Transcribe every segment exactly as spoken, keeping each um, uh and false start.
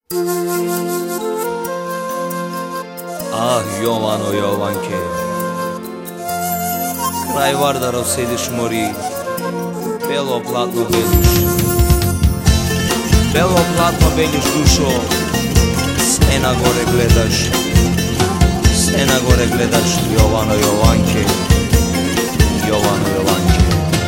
Ah, Jovano, Jovanke, kraj Vardara sediš mori, belo platno beliš, belo platno beliš dušo, sve na gore gledaš, sve na gore gledaš, Jovano, Jovanke, Jovano, Jovanke.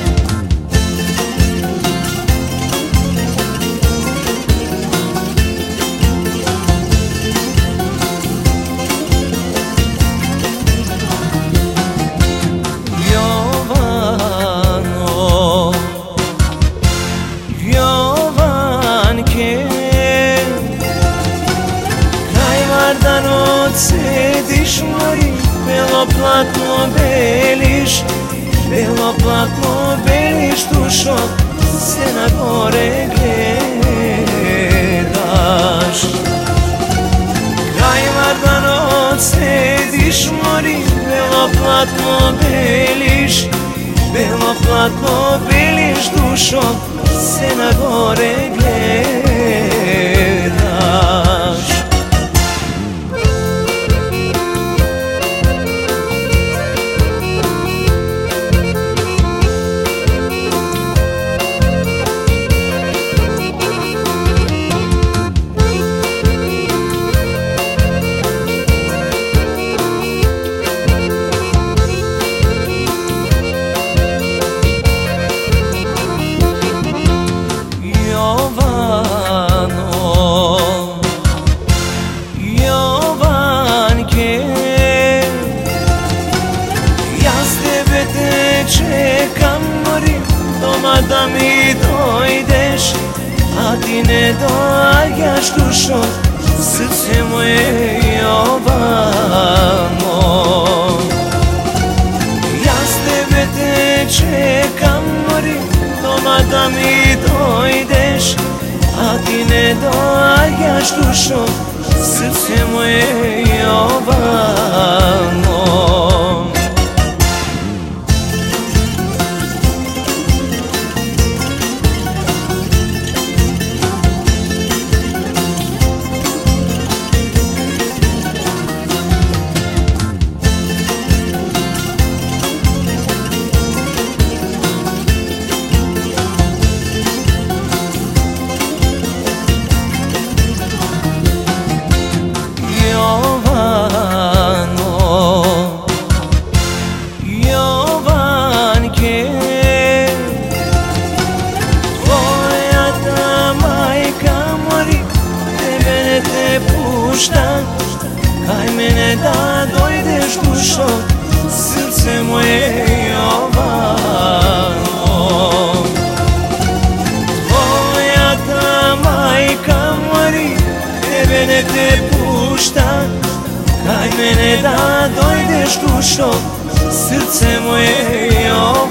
Sediš mori, belo platno beliš, belo platno beliš dušo, se na gore gledaš. Kraj Vardanot sediš mori, belo platno beliš, belo platno beliš dušo, se na gore gledaš. Da mi dojdeš, a ti ne dođeš dušo, srce moje Jovano. Ja s tebe te čekam mori, doma da mi dojdeš, a ti ne dođeš dušo, srce moje Jovano. Kaj mene da dojdeš dušo, srce moje Jovano. Tvoja ta majka mori, tebe ne te pušta. Kaj mene da dojdeš dušo, srce moje Jovano.